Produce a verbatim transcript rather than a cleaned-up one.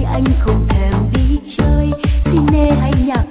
anh không thèm đi chơi, xin nê hay nhạc